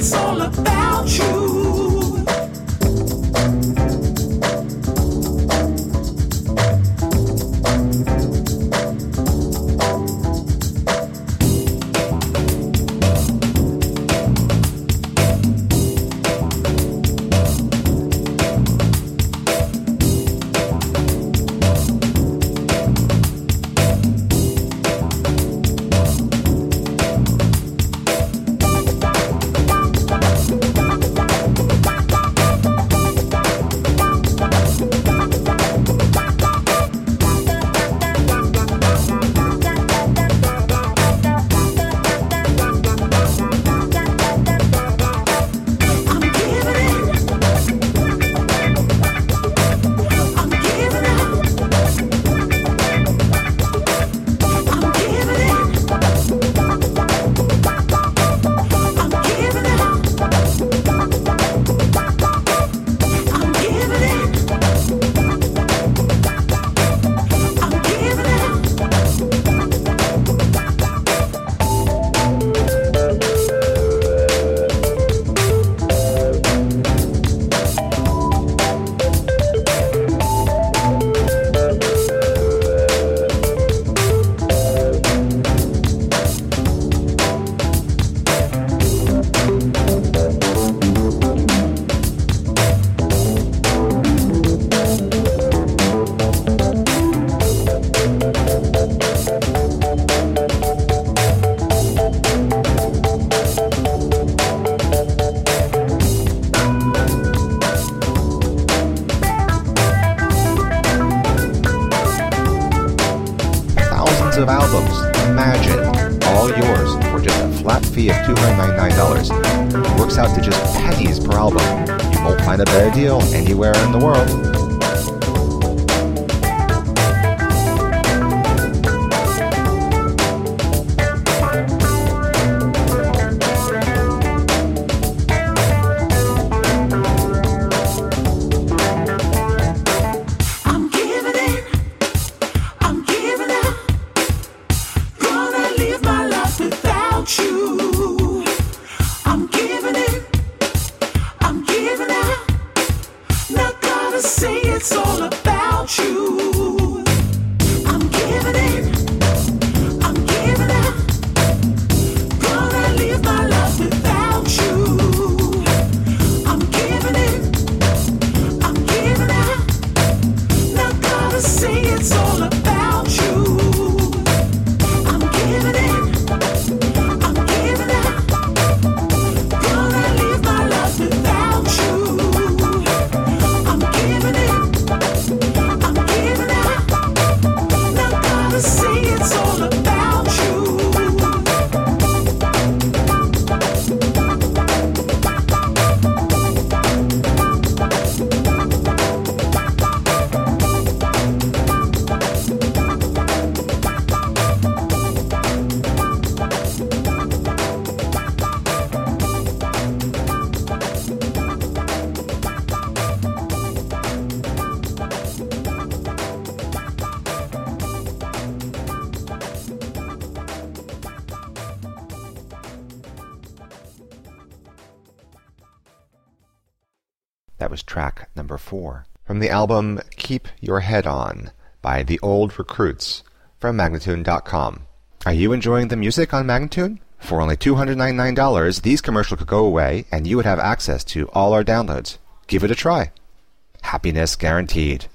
it's all about you. Of albums, imagine, all yours for just a flat fee of $299. Works out to just pennies per album. You won't find a better deal anywhere in the world. Say it's all about you. I'm giving it, I'm giving it. Gonna live my life without you. I'm giving it, I'm giving it. Not gonna say it's all about you. I'm giving it, I'm giving it. Gonna live my life without you. I'm giving it. Say it's all about you. That was track number 4 from the album Keep Your Head On by The Old Recruits from Magnatune.com. Are you enjoying the music on Magnatune? For only $299, these commercials could go away and you would have access to all our downloads. Give it a try. Happiness guaranteed.